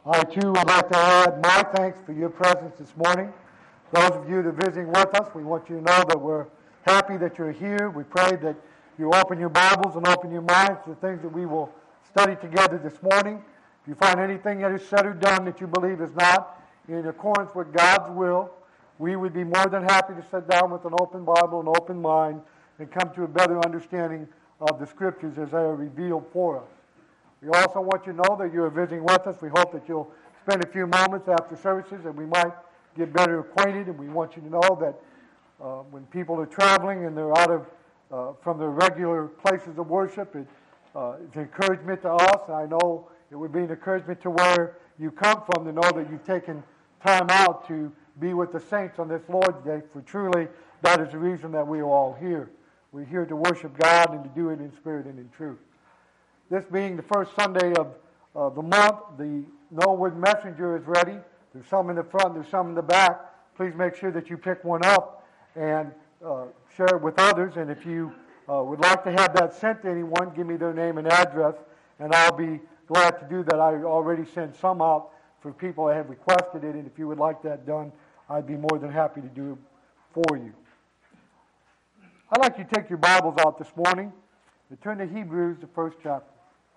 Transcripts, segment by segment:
I too would like to add my thanks for your presence this morning. Those of you that are visiting with us, we want you to know that we're happy that you're here. We pray that you open your Bibles and open your minds to the things that we will study together this morning. If you find anything that is said or done that you believe is not in accordance with God's will, we would be more than happy to sit down with an open Bible and open mind and come to a better understanding of the Scriptures as they are revealed for us. We also want you to know that you are visiting with us. We hope that you'll spend a few moments after services and we might get better acquainted. And we want you to know that when people are traveling and they're out of from their regular places of worship, it's an encouragement to us. I know it would be an encouragement to where you come from to know that you've taken time out to be with the saints on this Lord's Day, for truly that is the reason that we are all here. We're here to worship God and to do it in spirit and in truth. This being the first Sunday of the month, the Norwood Messenger is ready. There's some in the front, there's some in the back. Please make sure that you pick one up and share it with others. And if you would like to have that sent to anyone, give me their name and address, and I'll be glad to do that. I already sent some out for people that have requested it, and if you would like that done, I'd be more than happy to do it for you. I'd like you to take your Bibles out this morning and turn to Hebrews, the first chapter.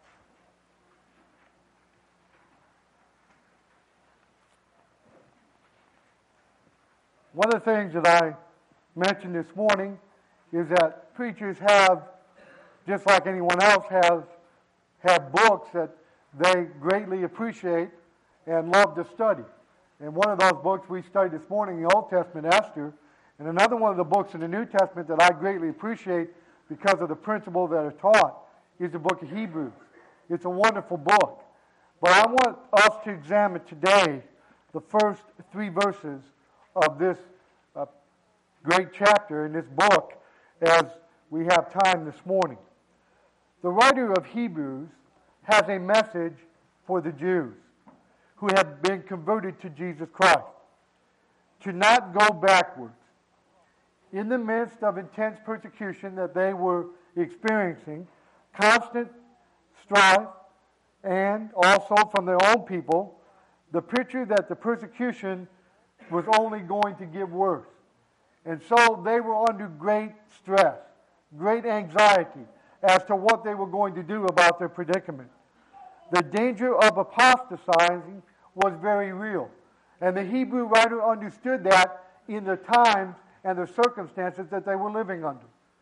One of the things that I mentioned this morning is that preachers have, just like anyone else, have books that they greatly appreciate and love to study. And one of those books we studied this morning, the Old Testament, Esther, and another one of the books in the New Testament that I greatly appreciate because of the principles that are taught is the book of Hebrews. It's a wonderful book. But I want us to examine today the first 3 verses of this great chapter in this book as we have time this morning. The writer of Hebrews has a message for the Jews who have been converted to Jesus Christ, to not go backwards. In the midst of intense persecution that they were experiencing, constant strife, and also from their own people, the picture that the persecution was only going to get worse. And so they were under great stress, great anxiety as to what they were going to do about their predicament. The danger of apostatizing was very real. And the Hebrew writer understood that in the times and the circumstances that they were living under.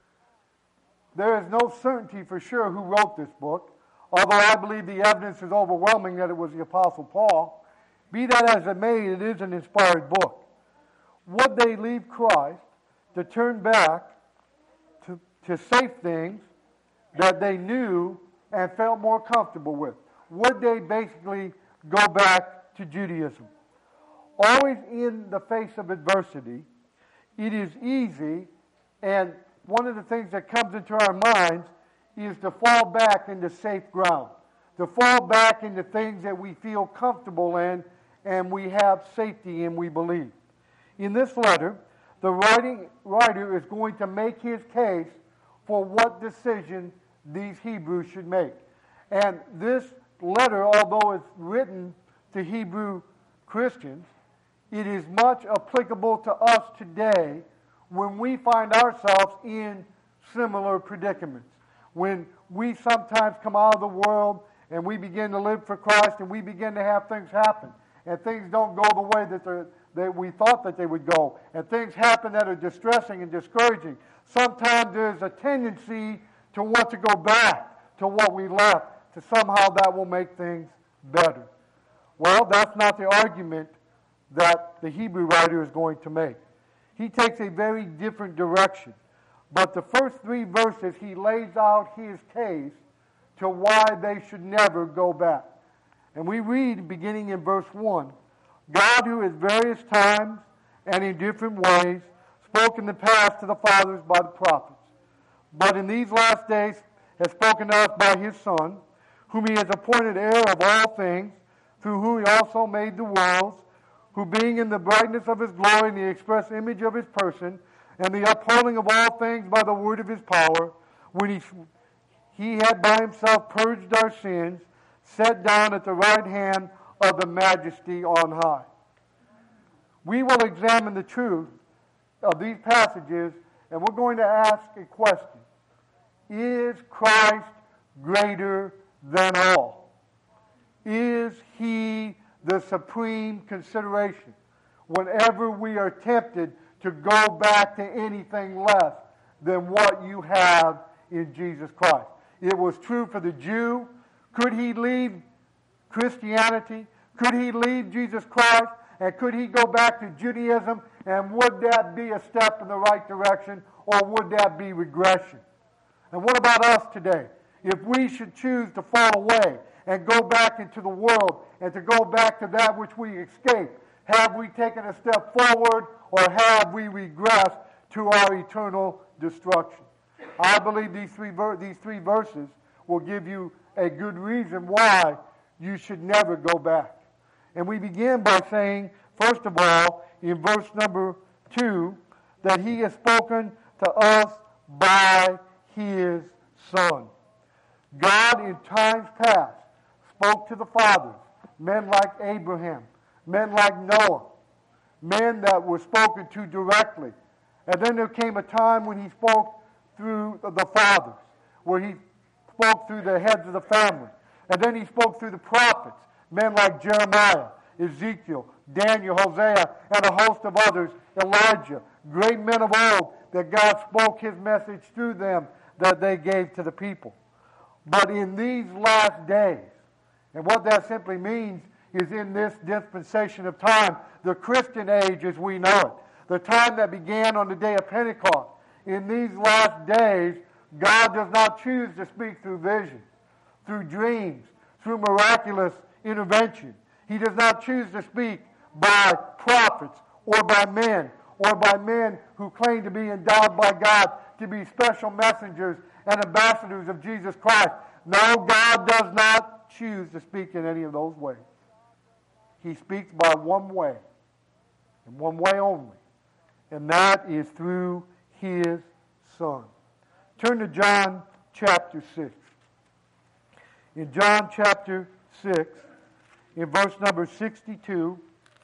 There is no certainty for sure who wrote this book, although I believe the evidence is overwhelming that it was the Apostle Paul. Be that as it may, it is an inspired book. Would they leave Christ to turn back to safe things that they knew and felt more comfortable with? Would they basically go back to Judaism? Always in the face of adversity, it is easy, and one of the things that comes into our minds is to fall back into safe ground, to fall back into things that we feel comfortable in and we have safety in, we believe. In this letter, the writer is going to make his case for what decision these Hebrews should make. And this letter, although it's written to Hebrew Christians, it is much applicable to us today when we find ourselves in similar predicaments. When we sometimes come out of the world and we begin to live for Christ and we begin to have things happen, and things don't go the way that we thought that they would go, and things happen that are distressing and discouraging. Sometimes there's a tendency to want to go back to what we left, to somehow that will make things better. Well, that's not the argument that the Hebrew writer is going to make. He takes a very different direction. But the first 3 verses, he lays out his case to why they should never go back. And we read, beginning in verse 1, God, who at various times and in different ways spoke in the past to the fathers by the prophets, but in these last days has spoken to us by his Son, whom he has appointed heir of all things, through whom he also made the worlds, who being in the brightness of his glory and the express image of his person, and the upholding of all things by the word of his power, when he had by himself purged our sins, sat down at the right hand of the majesty on high. We will examine the truth of these passages, and we're going to ask a question. Is Christ greater than all? Is he the supreme consideration whenever we are tempted to go back to anything less than what you have in Jesus Christ? It was true for the Jew. Could he leave Christianity? Could he leave Jesus Christ? And could he go back to Judaism? And would that be a step in the right direction, or would that be regression? And what about us today? If we should choose to fall away and go back into the world and to go back to that which we escaped, have we taken a step forward, or have we regressed to our eternal destruction? I believe these three verses will give you a good reason why you should never go back. And we begin by saying, first of all, in verse number 2, that he has spoken to us by his Son. God in times past spoke to the fathers, men like Abraham, men like Noah, men that were spoken to directly. And then there came a time when he spoke through the fathers, where he spoke through the heads of the family. And then he spoke through the prophets, men like Jeremiah, Ezekiel, Daniel, Hosea, and a host of others, Elijah, great men of old, that God spoke his message through them that they gave to the people. But in these last days, and what that simply means is in this dispensation of time, the Christian age as we know it, the time that began on the day of Pentecost, in these last days, God does not choose to speak through vision, through dreams, through miraculous intervention. He does not choose to speak by prophets or by men who claim to be endowed by God to be special messengers and ambassadors of Jesus Christ. No, God does not choose to speak in any of those ways. He speaks by one way, and one way only, and that is through his Son. Turn to John chapter 6. In John chapter 6, in verse number 62,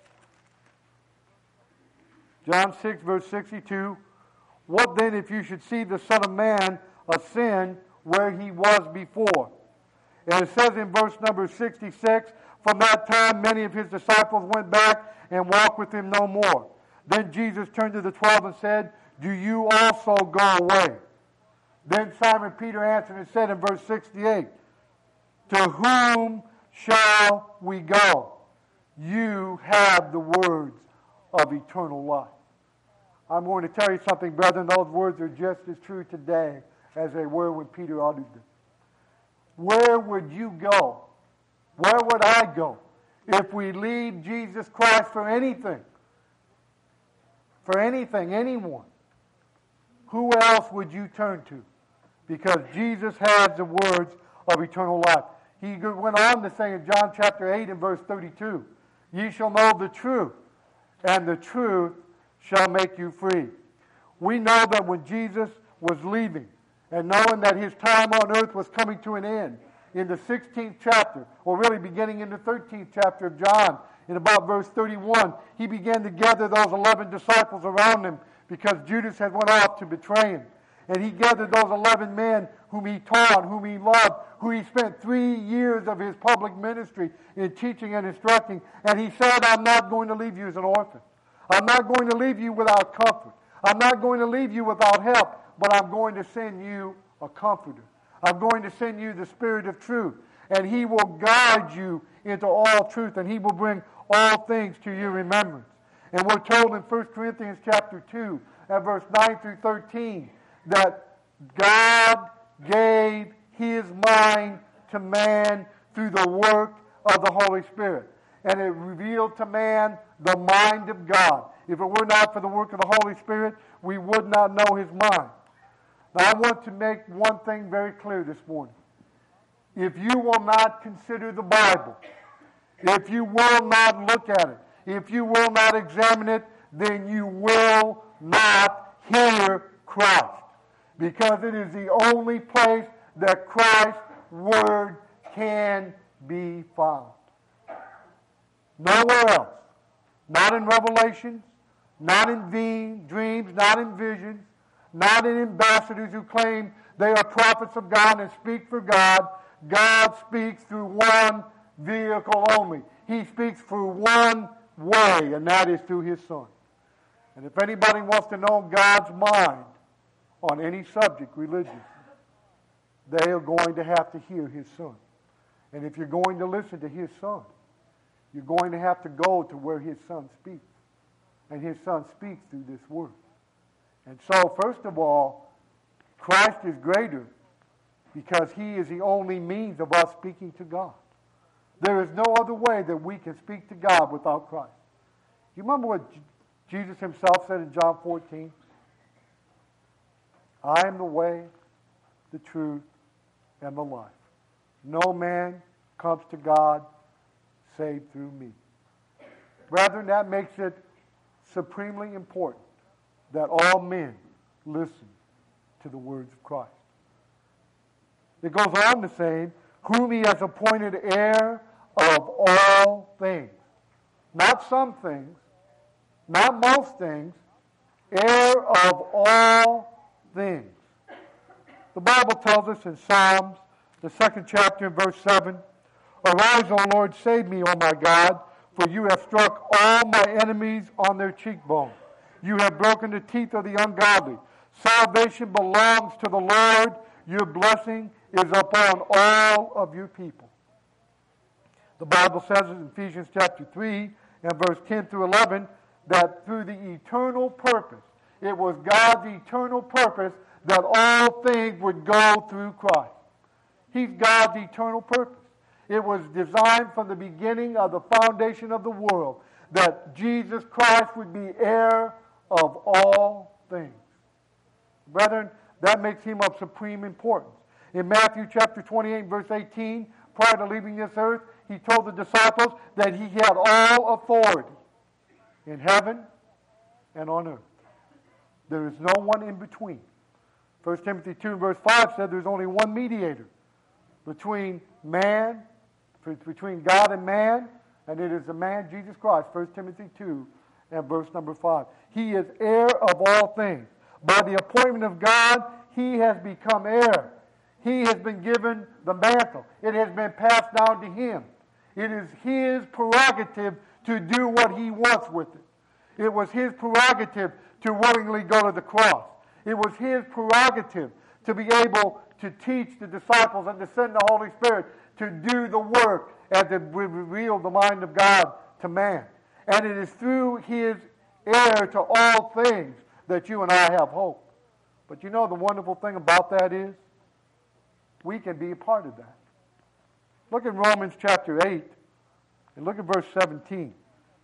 John 6, verse 62, what then if you should see the Son of Man ascend where he was before? And it says in verse number 66, from that time many of his disciples went back and walked with him no more. Then Jesus turned to the 12 and said, do you also go away? Then Simon Peter answered and said in verse 68, to whom shall we go? You have the words of eternal life. I'm going to tell you something, brethren. Those words are just as true today as they were when Peter uttered them. Where would you go? Where would I go if we leave Jesus Christ for anything? For anything, anyone. Who else would you turn to? Because Jesus has the words of eternal life. He went on to say in John chapter 8 and verse 32, ye shall know the truth, and the truth shall make you free. We know that when Jesus was leaving, and knowing that his time on earth was coming to an end, in the 16th chapter, or really beginning in the 13th chapter of John, in about verse 31, he began to gather those 11 disciples around him because Judas had went off to betray him. And he gathered those 11 men whom he taught, whom he loved, who he spent 3 years of his public ministry in teaching and instructing. And he said, I'm not going to leave you as an orphan. I'm not going to leave you without comfort. I'm not going to leave you without help, but I'm going to send you a comforter. I'm going to send you the Spirit of truth, and he will guide you into all truth, and he will bring all things to your remembrance. And we're told in 1 Corinthians chapter 2, at verse 9 through 13, that God gave his mind to man through the work of the Holy Spirit. And it revealed to man the mind of God. If it were not for the work of the Holy Spirit, we would not know his mind. Now, I want to make one thing very clear this morning. If you will not consider the Bible, if you will not look at it, if you will not examine it, then you will not hear Christ. Because it is the only place that Christ's Word can be found. Nowhere else. Not in Revelation, not in dreams, not in visions, not in ambassadors who claim they are prophets of God and speak for God. God speaks through one vehicle only. He speaks through one way, and that is through his Son. And if anybody wants to know God's mind on any subject religiously, they are going to have to hear his Son. And if you're going to listen to his Son, you're going to have to go to where his Son speaks. And his Son speaks through this word. And so, first of all, Christ is greater because he is the only means of us speaking to God. There is no other way that we can speak to God without Christ. You remember what Jesus himself said in John 14? I am the way, the truth, and the life. No man comes to God save through me. Brethren, that makes it supremely important that all men listen to the words of Christ. It goes on to say, whom he has appointed heir of all things. Not some things, not most things, heir of all things. The Bible tells us in Psalms, the 2nd chapter, verse 7, Arise, O Lord, save me, O my God, for you have struck all my enemies on their cheekbones. You have broken the teeth of the ungodly. Salvation belongs to the Lord. Your blessing is upon all of your people. The Bible says in Ephesians chapter 3 and verse 10 through 11 that through the eternal purpose, it was God's eternal purpose that all things would go through Christ. He's God's eternal purpose. It was designed from the beginning of the foundation of the world that Jesus Christ would be heir of all things. Brethren, that makes him of supreme importance. In Matthew chapter 28, verse 18, prior to leaving this earth, he told the disciples that he had all authority in heaven and on earth. There is no one in between. 1 Timothy 2, verse 5 said there's only one mediator between man, between God and man, and it is the man Jesus Christ. 1 Timothy 2 and verse number 5. He is heir of all things. By the appointment of God, he has become heir. He has been given the mantle. It has been passed down to him. It is his prerogative to do what he wants with it. It was his prerogative to willingly go to the cross. It was his prerogative to be able to teach the disciples and to send the Holy Spirit to do the work and to reveal the mind of God to man. And it is through his heir to all things that you and I have hope. But you know the wonderful thing about that is we can be a part of that. Look at Romans chapter 8 and look at verse 17.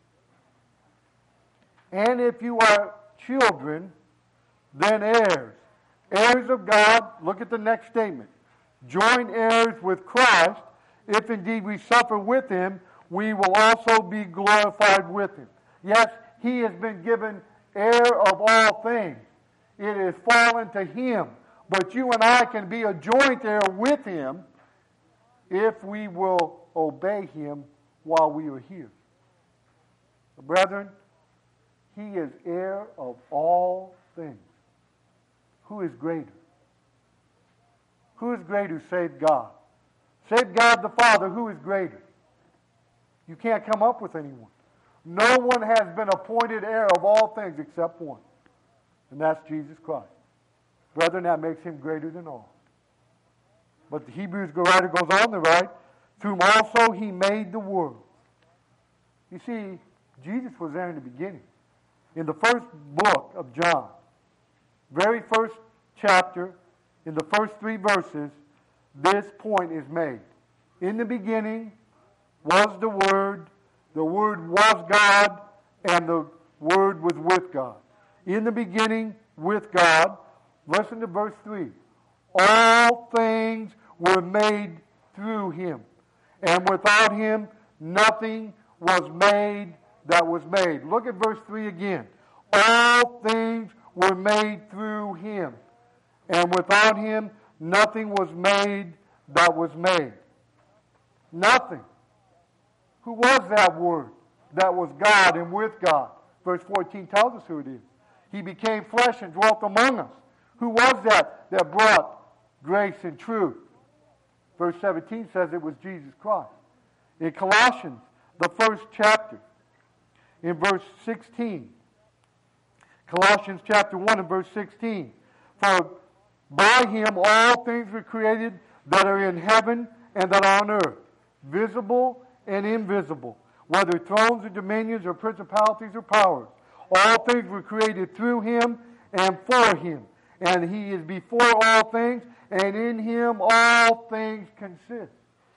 And if you are children, then heirs. Heirs of God, look at the next statement. Joint heirs with Christ, if indeed we suffer with him, we will also be glorified with him. Yes, he has been given heir of all things. It is fallen to him. But you and I can be a joint heir with him if we will obey him while we are here. Brethren, he is heir of all things. Who is greater? Who is greater save God? Save God the Father, who is greater? You can't come up with anyone. No one has been appointed heir of all things except one, and that's Jesus Christ. Brethren, that makes him greater than all. But the Hebrews writer goes on to write, through whom also he made the world. You see, Jesus was there in the beginning. In the first book of John, very first chapter, in the first 3 verses, this point is made. In the beginning was the Word was God, and the Word was with God. In the beginning with God, listen to verse 3. All things were made through him, and without him nothing was made that was made. Look at verse 3 again. All things were made through him, and without him nothing was made that was made. Nothing. Who was that Word? that was God and with God. Verse 14 tells us who it is. He became flesh and dwelt among us. Who was that brought grace and truth? Verse 17 says it was Jesus Christ. In Colossians, the first chapter, in verse 16, Colossians chapter 1 and verse 16, for by him all things were created that are in heaven and that are on earth, visible and invisible, whether thrones or dominions or principalities or powers. All things were created through him and for him. And he is before all things, and in him all things consist.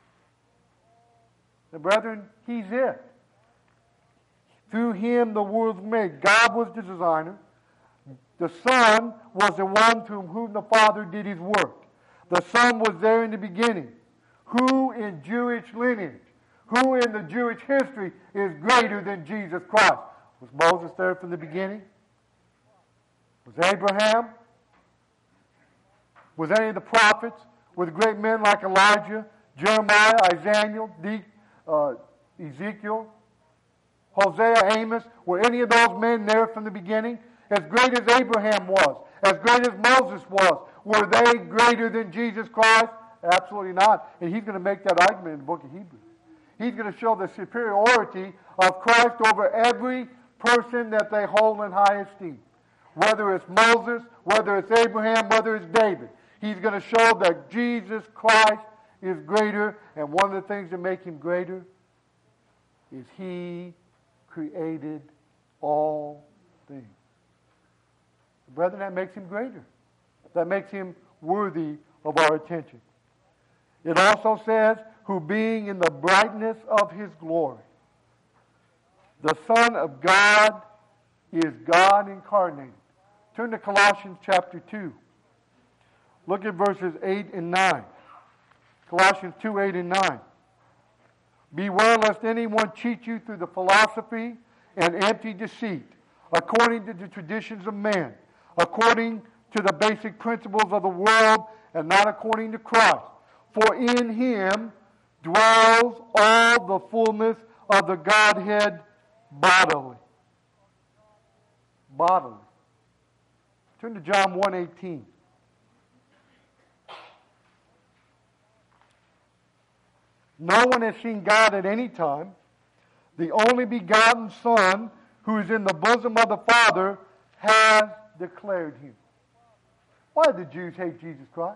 The brethren, he's it. Through him the world was made. God was the designer. The Son was the one through whom the Father did his work. The Son was there in the beginning. Who in Jewish lineage, who in the Jewish history is greater than Jesus Christ? Was Moses there from the beginning? Was Abraham? Was any of the prophets? Were the great men like Elijah, Jeremiah, Isaiah, Ezekiel, Hosea, Amos? Were any of those men there from the beginning? As great as Abraham was, as great as Moses was, were they greater than Jesus Christ? Absolutely not. And he's going to make that argument in the book of Hebrews. He's going to show the superiority of Christ over every person that they hold in high esteem. Whether it's Moses, whether it's Abraham, whether it's David. He's going to show that Jesus Christ is greater, and one of the things that make him greater is he created all things. Brethren, that makes him greater. That makes him worthy of our attention. It also says, who being in the brightness of his glory. The Son of God is God incarnated. Turn to Colossians chapter 2. Look at verses 8 and 9. Colossians 2, 8 and 9. Beware lest anyone cheat you through the philosophy and empty deceit, according to the traditions of men, according to the basic principles of the world, and not according to Christ. For in him dwells all the fullness of the Godhead bodily. Bodily. Turn to John 1:18. No one has seen God at any time. The only begotten Son, who is in the bosom of the Father, has declared him. Why did the Jews hate Jesus Christ?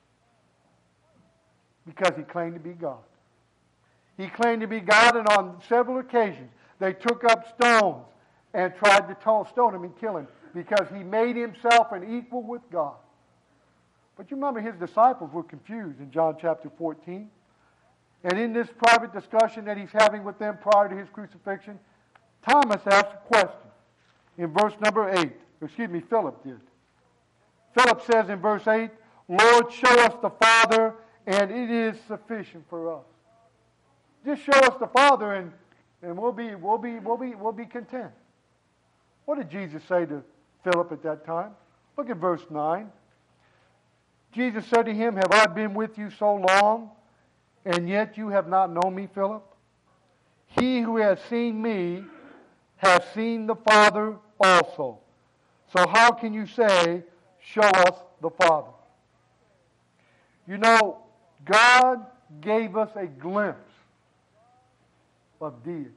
Because he claimed to be God. He claimed to be God, and on several occasions they took up stones and tried to stone him and kill him because he made himself an equal with God. But you remember his disciples were confused in John chapter 14. And in this private discussion that he's having with them prior to his crucifixion, Thomas asked a question in verse number 8. Philip did. Philip says in verse 8, Lord, show us the Father, and it is sufficient for us. Just show us the Father, and we'll be content. What did Jesus say to Philip at that time? Look at verse 9. Jesus said to him, have I been with you so long, and yet you have not known me, Philip? He who has seen me has seen the Father also. So how can you say, show us the Father? You know, God gave us a glimpse of deity.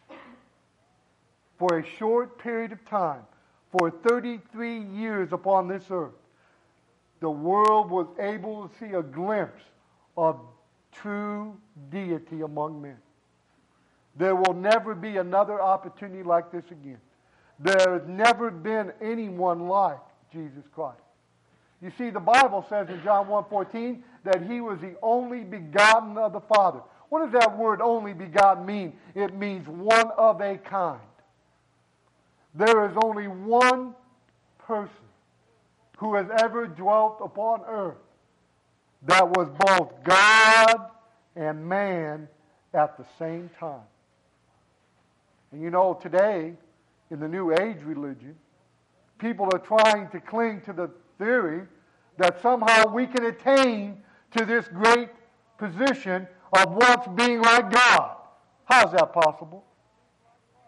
For a short period of time, for 33 years upon this earth, the world was able to see a glimpse of true deity among men. There will never be another opportunity like this again. There has never been anyone like Jesus Christ. You see, the Bible says in John 1:14 that he was the only begotten of the Father. What does that word only begotten mean? It means one of a kind. There is only one person who has ever dwelt upon earth that was both God and man at the same time. And you know, today, in the New Age religion, people are trying to cling to the theory that somehow we can attain to this great position of once being like God. How is that possible?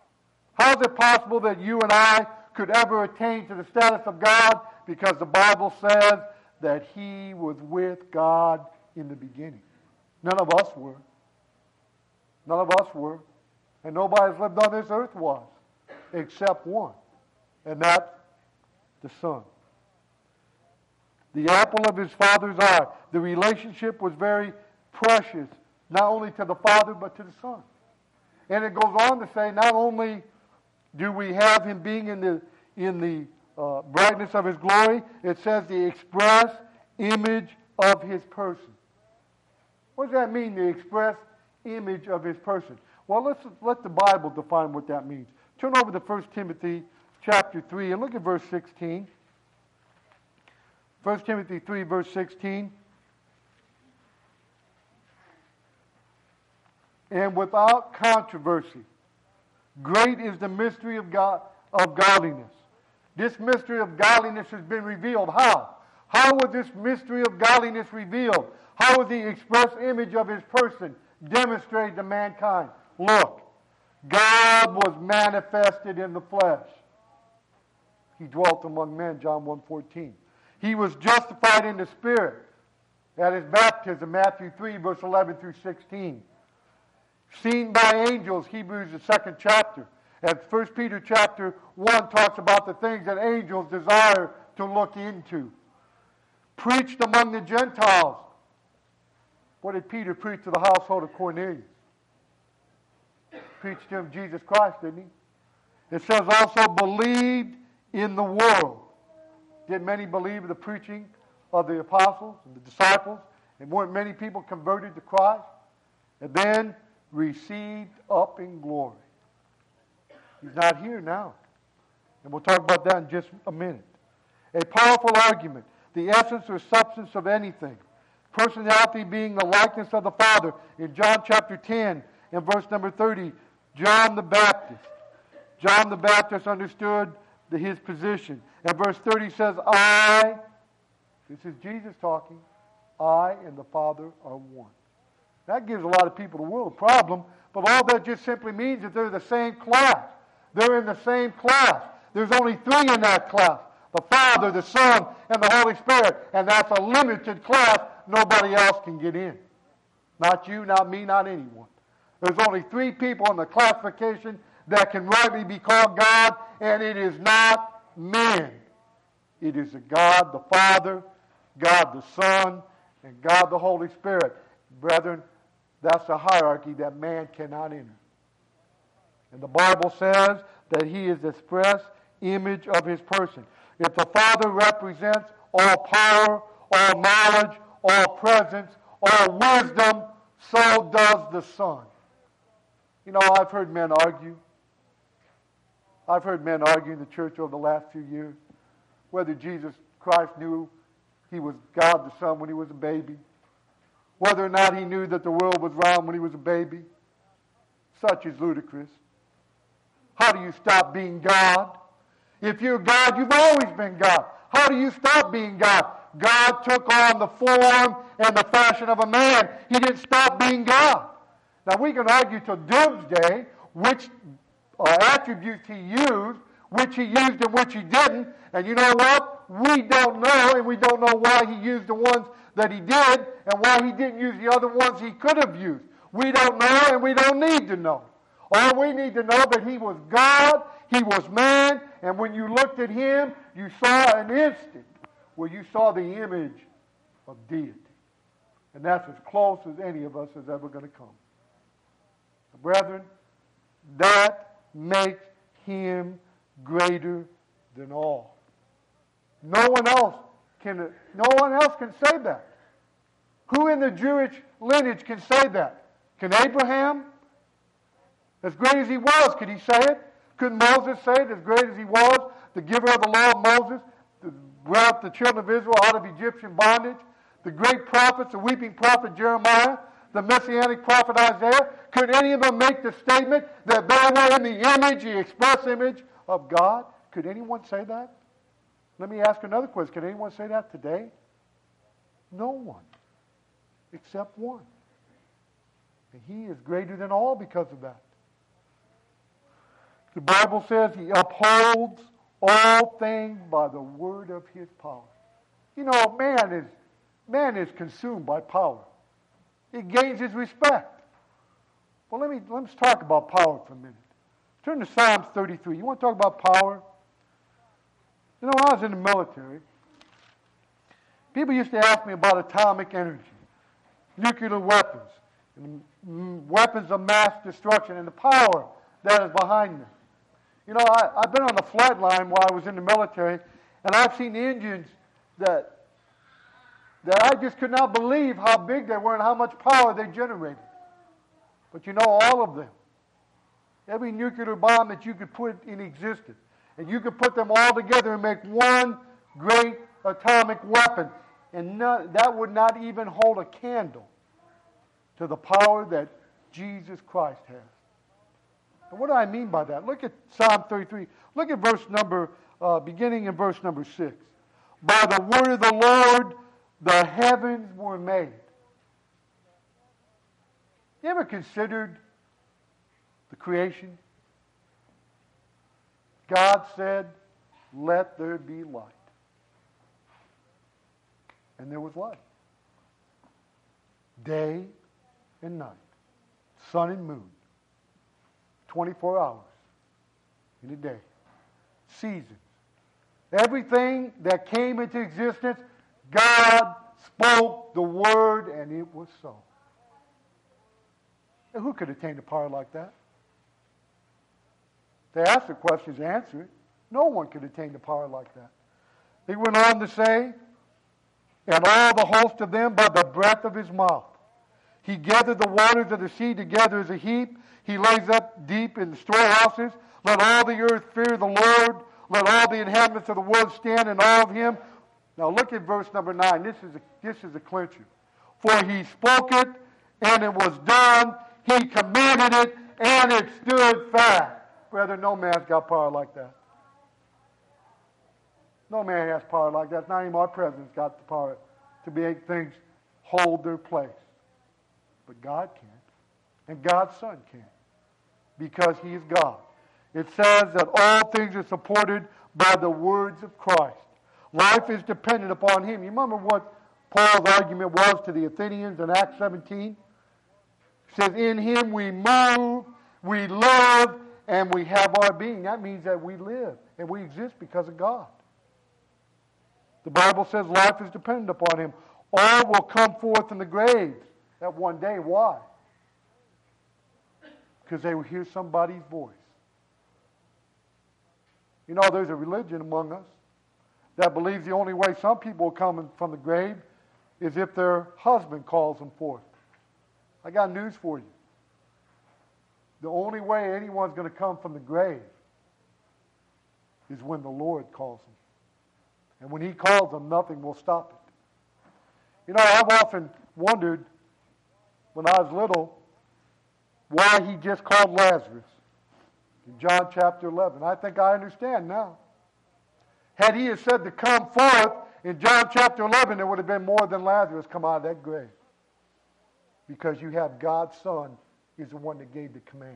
How is it possible that you and I could ever attain to the status of God? Because the Bible says that he was with God in the beginning. None of us were. None of us were. And nobody that's lived on this earth was, except one. And that's the Son. The apple of his Father's eye. The relationship was very precious, not only to the Father, but to the Son. And it goes on to say, not only do we have him being in the brightness of his glory, it says the express image of his person. What does that mean, the express image of his person? Well, let's let the Bible define what that means. Turn over to 1 Timothy chapter 3 and look at verse 16. 1 Timothy 3, verse 16. And without controversy, great is the mystery of godliness. This mystery of godliness has been revealed. How? How was this mystery of godliness revealed? How was the express image of his person demonstrated to mankind? Look, God was manifested in the flesh. He dwelt among men, John 1:14. He was justified in the Spirit at his baptism, Matthew 3, verse 11 through 16. Seen by angels, Hebrews the 2nd chapter. And 1 Peter chapter 1 talks about the things that angels desire to look into. Preached among the Gentiles. What did Peter preach to the household of Cornelius? Preached to him Jesus Christ, didn't he? It says also believed in the world. Did many believe the preaching of the apostles and the disciples? And weren't many people converted to Christ? And then received up in glory. He's not here now. And we'll talk about that in just a minute. A powerful argument. The essence or substance of anything. Personality being the likeness of the Father. In John chapter 10 and verse number 30, John the Baptist. John the Baptist understood his position. And verse 30 says, this is Jesus talking, I and the Father are one. That gives a lot of people the world problem, but all that just simply means that they're the same class. They're in the same class. There's only three in that class. The Father, the Son, and the Holy Spirit. And that's a limited class. Nobody else can get in. Not you, not me, not anyone. There's only three people in the classification that can rightly be called God, and it is not men. It is God the Father, God the Son, and God the Holy Spirit. Brethren, that's a hierarchy that man cannot enter. And the Bible says that he is the express image of his person. If the Father represents all power, all knowledge, all presence, all wisdom, so does the Son. You know, I've heard men argue. I've heard men argue in the church over the last few years whether Jesus Christ knew he was God the Son when he was a baby, whether or not he knew that the world was round when he was a baby. Such is ludicrous. How do you stop being God? If you're God, you've always been God. How do you stop being God? God took on the form and the fashion of a man. He didn't stop being God. Now we can argue till doomsday which attributes he used, which he used and which he didn't. And you know what? We don't know, and we don't know why he used the ones that he did and why he didn't use the other ones he could have used. We don't know, and we don't need to know. All we need to know that he was God, he was man, and when you looked at him, you saw an instant where you saw the image of deity. And that's as close as any of us is ever going to come. Brethren, that makes him greater than all. No one else can say that. Who in the Jewish lineage can say that? Can Abraham? As great as he was, could he say it? Could Moses say it, as great as he was, the giver of the law of Moses, to brought the children of Israel out of Egyptian bondage? The great prophets, the weeping prophet Jeremiah, the messianic prophet Isaiah, could any of them make the statement that they were in the image, the express image of God? Could anyone say that? Let me ask another question. Can anyone say that today? No one, except one. And he is greater than all because of that. The Bible says he upholds all things by the word of his power. You know, man is consumed by power. It gains his respect. Well, let's talk about power for a minute. Turn to Psalms 33. You want to talk about power? You know, when I was in the military, people used to ask me about atomic energy, nuclear weapons, and weapons of mass destruction, and the power that is behind them. You know, I've been on the flight line while I was in the military, and I've seen engines that I just could not believe how big they were and how much power they generated. But you know, all of them, every nuclear bomb that you could put in existence, and you could put them all together and make one great atomic weapon, and that would not even hold a candle to the power that Jesus Christ has. And what do I mean by that? Look at Psalm 33. Look at beginning in verse number 6. By the word of the Lord, the heavens were made. You ever considered the creation? God said, let there be light. And there was light. Day and night. Sun and moon. 24 hours in a day. Seasons. Everything that came into existence, God spoke the word and it was so. And who could attain a power like that? They asked the questions, answer it. No one could attain the power like that. He went on to say, and all the host of them by the breath of his mouth. He gathered the waters of the sea together as a heap. He lays up deep in the storehouses. Let all the earth fear the Lord. Let all the inhabitants of the world stand in awe of him. Now look at verse number 9. This is a clincher. For he spoke it, and it was done. He commanded it, and it stood fast. Brother, no man's got power like that. No man has power like that. Not even our president's got the power to make things hold their place. But God can. And God's Son can. Because he is God. It says that all things are supported by the words of Christ. Life is dependent upon him. You remember what Paul's argument was to the Athenians in Acts 17? It says, in him we move, we live, and we have our being. That means that we live and we exist because of God. The Bible says life is dependent upon him. All will come forth in the graves at one day. Why? Because they will hear somebody's voice. You know, there's a religion among us that believes the only way some people will come from the grave is if their husband calls them forth. I got news for you. The only way anyone's going to come from the grave is when the Lord calls them. And when he calls them, nothing will stop it. You know, I've often wondered when I was little why he just called Lazarus in John chapter 11. I think I understand now. Had he said to come forth in John chapter 11, there would have been more than Lazarus come out of that grave. Because you have God's Son is the one that gave the command.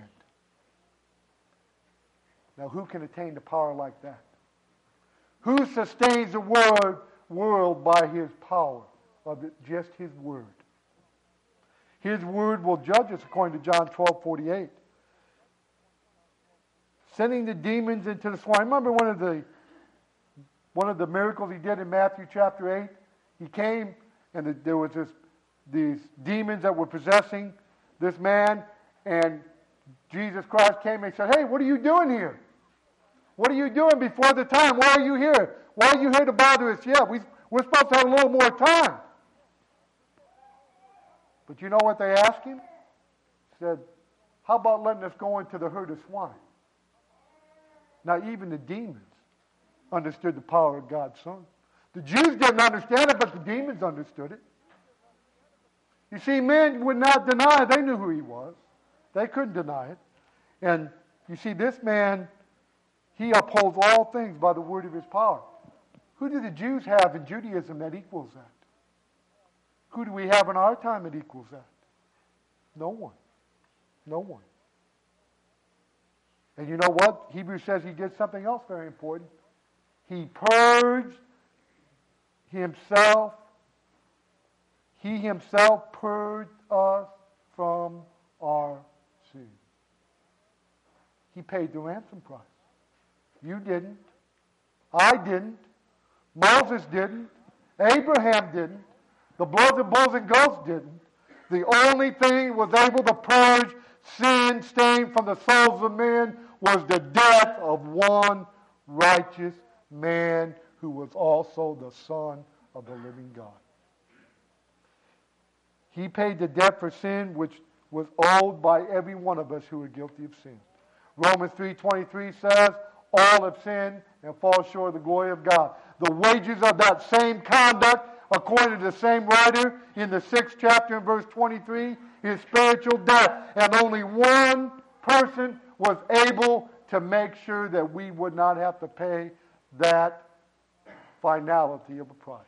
Now, who can attain the power like that? Who sustains the world by his power of just his word? His word will judge us according to John 12:48. Sending the demons into the swine. Remember one of the miracles he did in Matthew chapter 8? He came and there was these demons that were possessing this man, and Jesus Christ came and said, hey, what are you doing here? What are you doing before the time? Why are you here? Why are you here to bother us? Yeah, we're supposed to have a little more time. But you know what they asked him? He said, how about letting us go into the herd of swine? Now, even the demons understood the power of God's Son. The Jews didn't understand it, but the demons understood it. You see, men would not deny it. They knew who he was. They couldn't deny it. And you see, this man, he upholds all things by the word of his power. Who do the Jews have in Judaism that equals that? Who do we have in our time that equals that? No one. No one. And you know what? Hebrews says he did something else very important. He purged himself. He himself purged us from our sin. He paid the ransom price. You didn't. I didn't. Moses didn't. Abraham didn't. The blood of bulls and goats didn't. The only thing was able to purge sin stained from the souls of men was the death of one righteous man who was also the Son of the living God. He paid the debt for sin which was owed by every one of us who were guilty of sin. Romans 3:23 says, all have sinned and fall short of the glory of God. The wages of that same conduct, according to the same writer in the 6th chapter in verse 23, is spiritual death. And only one person was able to make sure that we would not have to pay that finality of a price.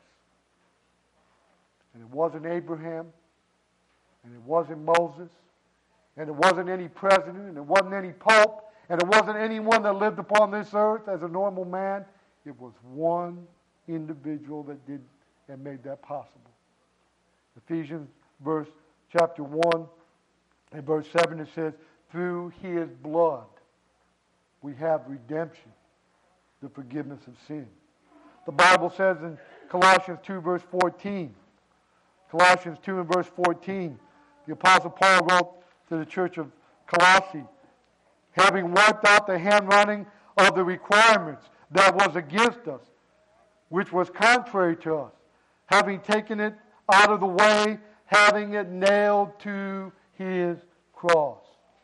And it wasn't Abraham, and it wasn't Moses, and it wasn't any president, and it wasn't any pope, and it wasn't anyone that lived upon this earth as a normal man. It was one individual that did and made that possible. Ephesians chapter 1 and verse 7, it says, through his blood we have redemption, the forgiveness of sin. The Bible says in Colossians 2 verse 14, Colossians 2 and verse 14, the Apostle Paul wrote to the church of Colossae, having wiped out the handwriting of the requirements that was against us, which was contrary to us, having taken it out of the way, having it nailed to his cross.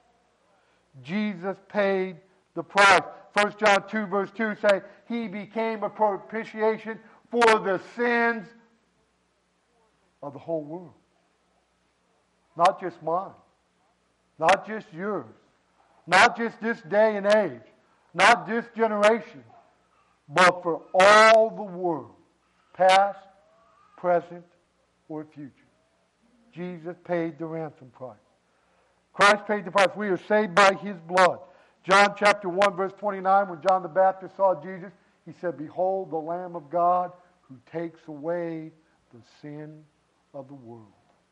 Jesus paid the price. 1 John 2 verse 2 say, he became a propitiation for the sins of the whole world. Not just mine. Not just yours. Not just this day and age. Not this generation. But for all the world. Past, present, or future. Jesus paid the ransom price. Christ paid the price. We are saved by his blood. John chapter 1 verse 29, when John the Baptist saw Jesus, he said, behold the Lamb of God who takes away the sin of the world.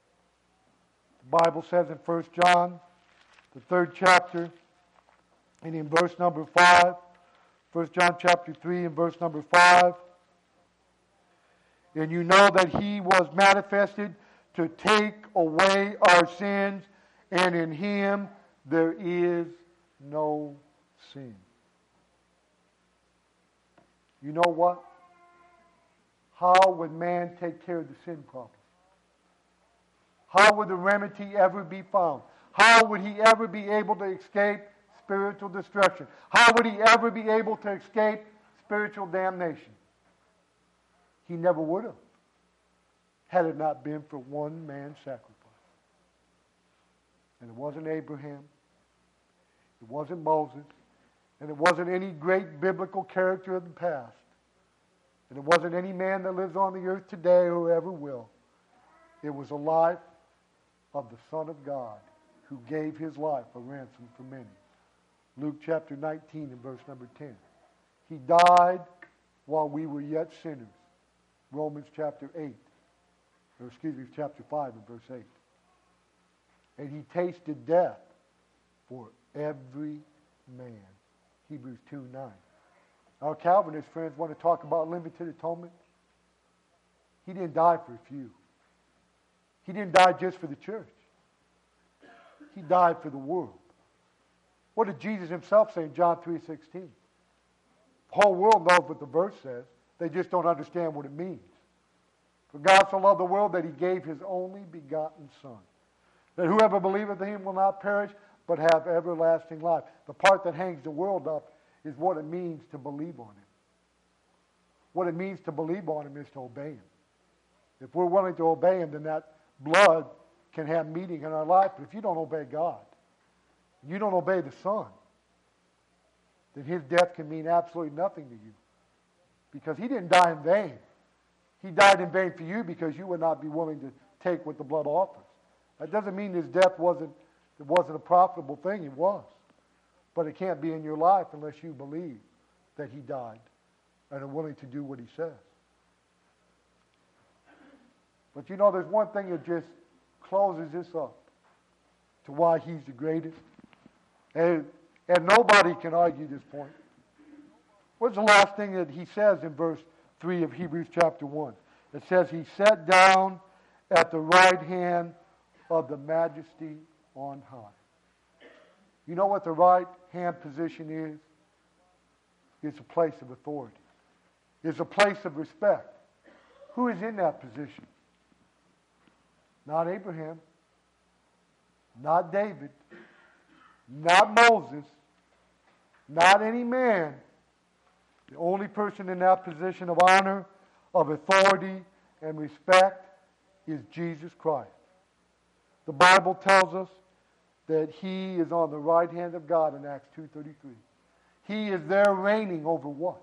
The Bible says in 1 John, the 3rd chapter, and in verse number 5, 1 John chapter 3 and verse number 5, and you know that he was manifested to take away our sins, and in him there is no sin. You know what? How would man take care of the sin problem? How would the remedy ever be found? How would he ever be able to escape spiritual destruction? How would he ever be able to escape spiritual damnation? He never would have, had it not been for one man's sacrifice. And it wasn't Abraham, it wasn't Moses, and it wasn't any great biblical character of the past, and it wasn't any man that lives on the earth today or ever will. It was a life of the Son of God who gave his life a ransom for many. Luke chapter 19 and verse number 10. He died while we were yet sinners. Romans chapter 5 and verse 8. And he tasted death for every man. Hebrews 2:9. Our Calvinist friends want to talk about limited atonement. He didn't die for a few. He didn't die just for the church. He died for the world. What did Jesus himself say in John 3:16? The whole world knows what the verse says. They just don't understand what it means. For God so loved the world that he gave his only begotten Son, that whoever believeth in him will not perish, but have everlasting life. The part that hangs the world up is what it means to believe on him. What it means to believe on him is to obey him. If we're willing to obey him, then that blood can have meaning in our life. But if you don't obey God, you don't obey the Son, then his death can mean absolutely nothing to you. Because he didn't die in vain. He died in vain for you because you would not be willing to take what the blood offers. That doesn't mean his death wasn't a profitable thing. It was. But it can't be in your life unless you believe that he died and are willing to do what he says. But you know, there's one thing that just closes this up to why he's the greatest. And nobody can argue this point. What's the last thing that he says in verse 3 of Hebrews chapter 1? It says he sat down at the right hand of the majesty on high. You know what the right hand position is? It's a place of authority. It's a place of respect. Who is in that position? Not Abraham, not David, not Moses, not any man. The only person in that position of honor, of authority, and respect is Jesus Christ. The Bible tells us that he is on the right hand of God in Acts 2:33. He is there reigning over what?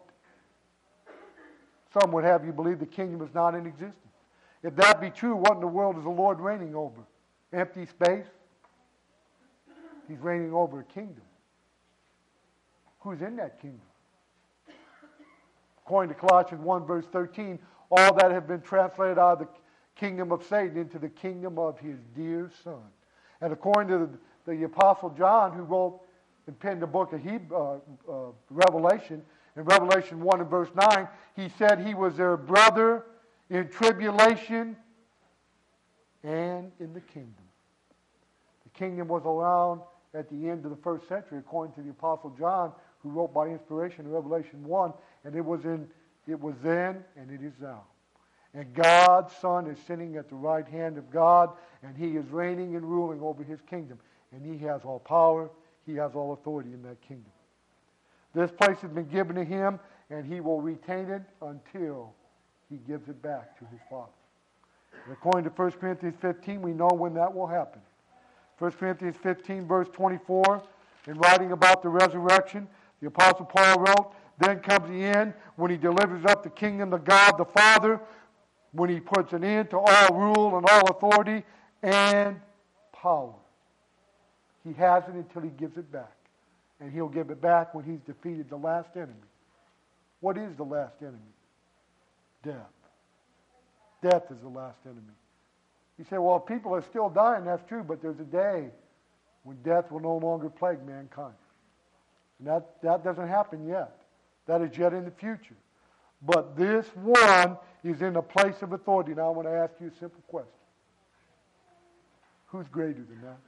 Some would have you believe the kingdom is not in existence. If that be true, what in the world is the Lord reigning over? Empty space? He's reigning over a kingdom. Who's in that kingdom? According to Colossians 1 verse 13, all that have been translated out of the kingdom of Satan into the kingdom of his dear Son. And according to the Apostle John, who wrote and penned the book of Revelation, in Revelation 1 and verse 9, he said he was their brother in tribulation and in the kingdom. The kingdom was around at the end of the first century, according to the Apostle John, who wrote by inspiration in Revelation 1, and it was then and it is now. And God's Son is sitting at the right hand of God, and he is reigning and ruling over his kingdom. And he has all power, he has all authority in that kingdom. This place has been given to him, and he will retain it until he gives it back to his Father. And according to 1 Corinthians 15, we know when that will happen. 1 Corinthians 15, verse 24, in writing about the resurrection, the Apostle Paul wrote, then comes the end when he delivers up the kingdom to God the Father, when he puts an end to all rule and all authority and power. He has it until he gives it back. And he'll give it back when he's defeated the last enemy. What is the last enemy? Death. Death is the last enemy. You say, well, people are still dying. That's true, but there's a day when death will no longer plague mankind. And that doesn't happen yet. That is yet in the future. But this one is in a place of authority. Now I want to ask you a simple question. Who's greater than that?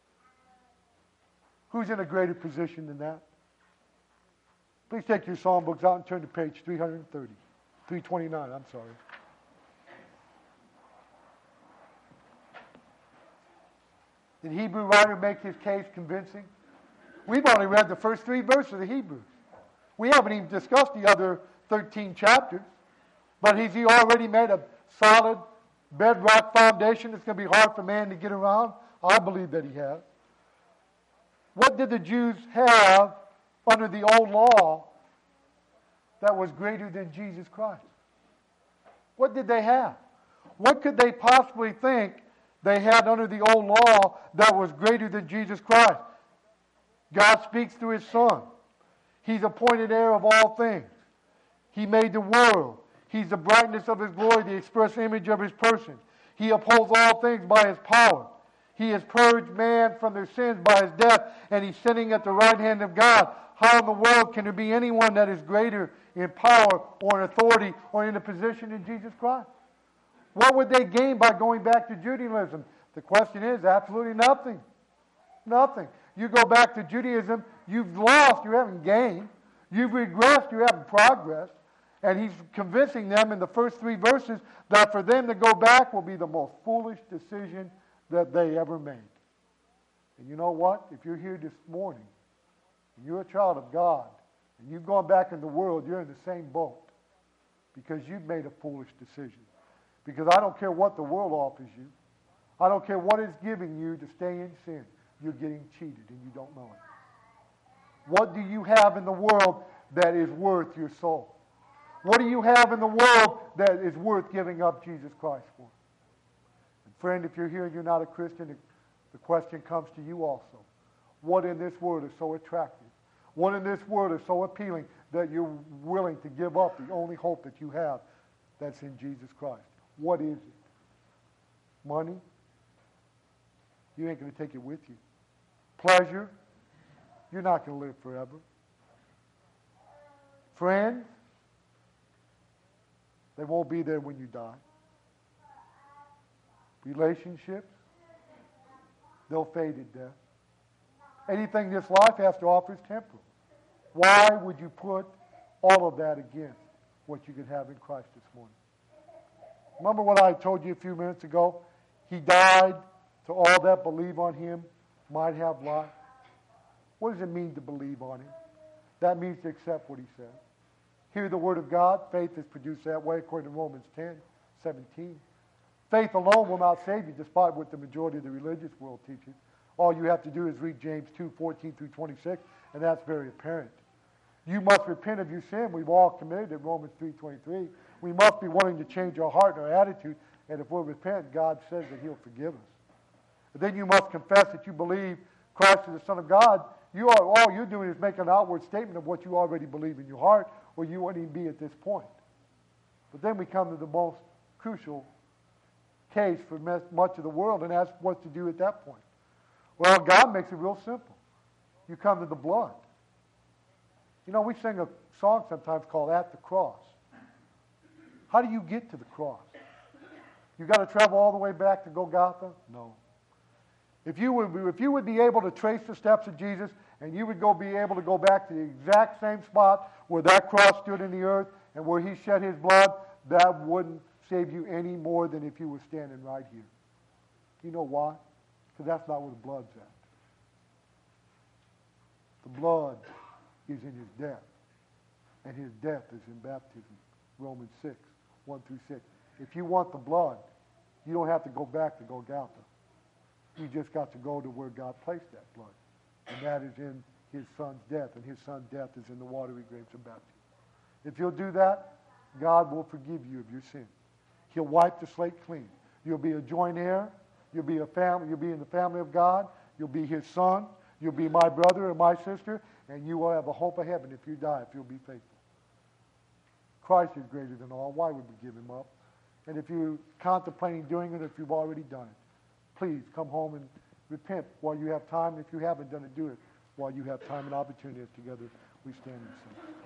Who's in a greater position than that? Please take your psalm books out and turn to page 329, I'm sorry. Did Hebrew writer make his case convincing? We've only read the first 3 verses of the Hebrews. We haven't even discussed the other 13 chapters. But has he already made a solid bedrock foundation that's going to be hard for man to get around? I believe that he has. What did the Jews have under the old law that was greater than Jesus Christ? What did they have? What could they possibly think they had under the old law that was greater than Jesus Christ? God speaks through his Son. He's appointed heir of all things. He made the world. He's the brightness of his glory, the express image of his person. He upholds all things by his power. He has purged man from their sins by his death, and he's sitting at the right hand of God. How in the world can there be anyone that is greater in power or in authority or in a position than Jesus Christ? What would they gain by going back to Judaism? The question is absolutely nothing. Nothing. You go back to Judaism, you've lost, you haven't gained. You've regressed, you haven't progressed. And he's convincing them in the first 3 verses that for them to go back will be the most foolish decision that they ever made. And you know what? If you're here this morning, and you're a child of God, and you've gone back in the world, you're in the same boat. Because you've made a foolish decision. Because I don't care what the world offers you. I don't care what it's giving you to stay in sin. You're getting cheated and you don't know it. What do you have in the world that is worth your soul? What do you have in the world that is worth giving up Jesus Christ for? And friend, if you're here and you're not a Christian, the question comes to you also. What in this world is so attractive one in this world is so appealing that you're willing to give up the only hope that you have that's in Jesus Christ. What is it? Money? You ain't going to take it with you. Pleasure? You're not going to live forever. Friends? They won't be there when you die. Relationships? They'll fade at death. Anything this life has to offer is temporal. Why would you put all of that against what you could have in Christ this morning? Remember what I told you a few minutes ago? He died to all that believe on him might have life. What does it mean to believe on him? That means to accept what he said. Hear the word of God. Faith is produced that way according to Romans 10:17. Faith alone will not save you, despite what the majority of the religious world teaches. All you have to do is read James 2:14 through 26, and that's very apparent. You must repent of your sin. We've all committed it, Romans 3:23. We must be willing to change our heart and our attitude, and if we'll repent, God says that he'll forgive us. But then you must confess that you believe Christ is the Son of God. All you're doing is making an outward statement of what you already believe in your heart, or you wouldn't even be at this point. But then we come to the most crucial case for much of the world, and that's what to do at that point. Well, God makes it real simple. You come to the blood. You know, we sing a song sometimes called At the Cross. How do you get to the cross? You got to travel all the way back to Golgotha? No. If you would be able to trace the steps of Jesus, and you would be able to go back to the exact same spot where that cross stood in the earth and where he shed his blood, that wouldn't save you any more than if you were standing right here. You know why? Because that's not where the blood's at. The blood is in his death, and his death is in baptism. Romans 6:1-6. If you want the blood, you don't have to go back to Golgotha. You just got to go to where God placed that blood, and that is in his son's death, and his son's death is in the watery graves of baptism. If you'll do that, God will forgive you of your sin. He'll wipe the slate clean. You'll be a joint heir. You'll be a family. You'll be in the family of God. You'll be his son. You'll be my brother and my sister, and you will have a hope of heaven if you die, if you'll be faithful. Christ is greater than all. Why would we give him up? And if you're contemplating doing it, if you've already done it, please come home and repent while you have time. If you haven't done it, do it while you have time and opportunity. As together we stand and sing.